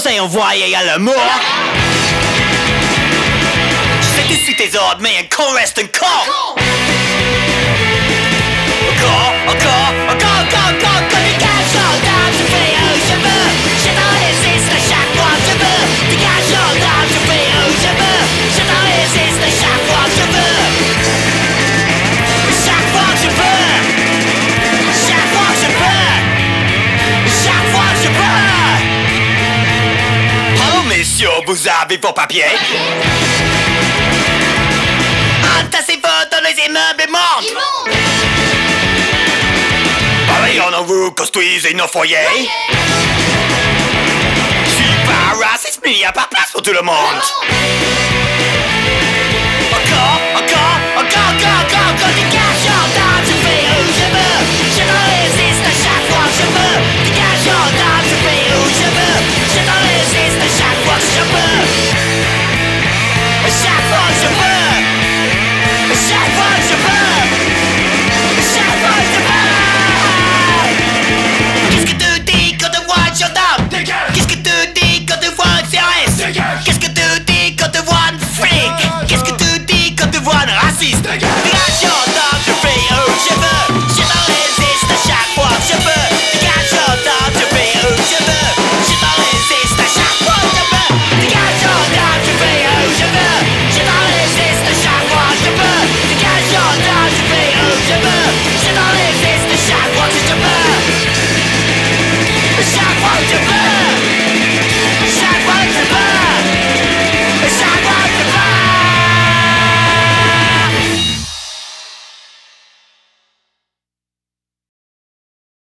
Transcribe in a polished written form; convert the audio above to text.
conseille envoyé à la mort. Je sais que tu suis tes ordres, mais un con reste un con. Encore, dégage soldat, je fais je veux. Je t'en résiste à chaque fois que je veux. Dégage soldat, je fais je veux. Je t'en résiste à chaque fois que je veux. Chaque fois que je veux. Chaque fois que je peux. Chaque fois que je peux. Oh messieurs, vous avez vos papiers? Entassez-vous dans les immeubles immondes. Parayons-nous, construisez nos foyers. Je suis pas raciste, mais il n'y a pas place pour tout le monde. Encore, dégage, je fais où je veux. Je ne résiste à chaque fois que je veux.